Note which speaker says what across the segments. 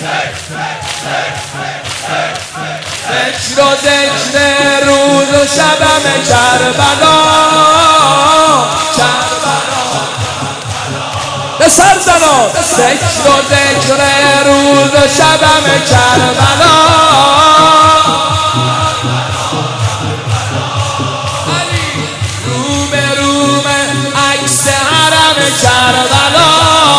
Speaker 1: ذکر و ذکر روز و شبم کربلا به سر زنا ذکر و ذکر روز و شبم کربلا علی روم عکس حرم کربلا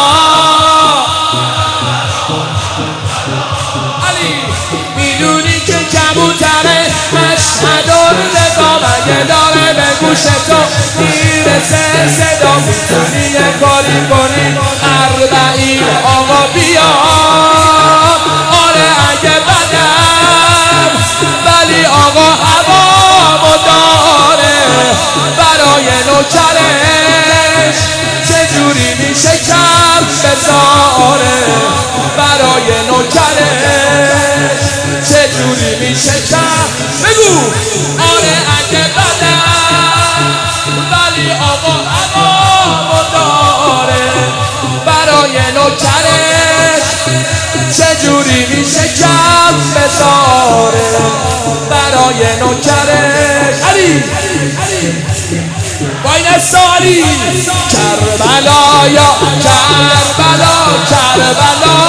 Speaker 1: علی میدونی که کبوتره مشهد و رضا مگه داره به گوش تو میرسه صدا میتونی یه کاری کنی اربعین آقا بیا آره اگه بدم ولی آقا هوا داره برای نوکرش چجوری میشه کم بذاره برای نوکرش چجوری میشه کم بگو آره اگه بدم ولی آقا هوا داره برای نوکرش چجوری میشه کم بذاره برای نوکرش علی با این سالی کربلا یا کربلا کربلا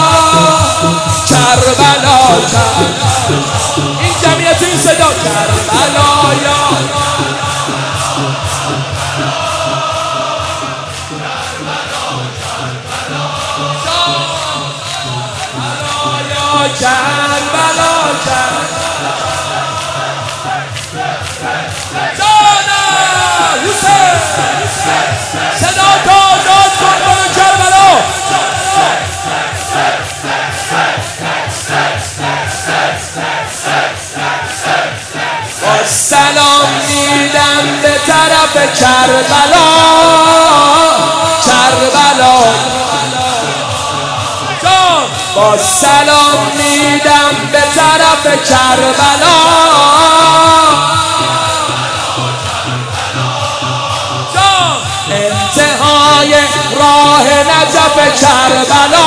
Speaker 1: کربلا این جمعیت این صدا کربلا یا کربلا صدا داد کن برو کربلا با سلام میدم به طرف کربلا کربلا با سلام میدم به طرف کربلا انتهای راه نجف کربلا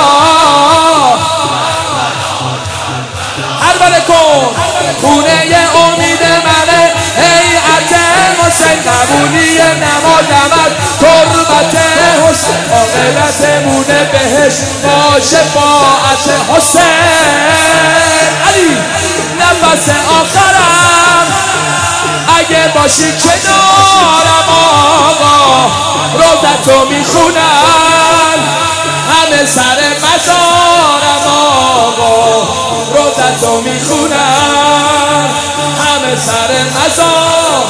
Speaker 1: هر کن خونه امید منه هیئت حسین قبولی نمازمت تربت حسین عاقبتمونه بهش با شفاعت حسین علی نفس آخرم اگه باشی کنارم آقا روزتو میخونن همه سر مزارم آقا روزتو میخونن همه سر مزار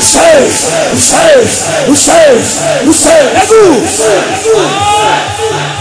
Speaker 1: حسین بگو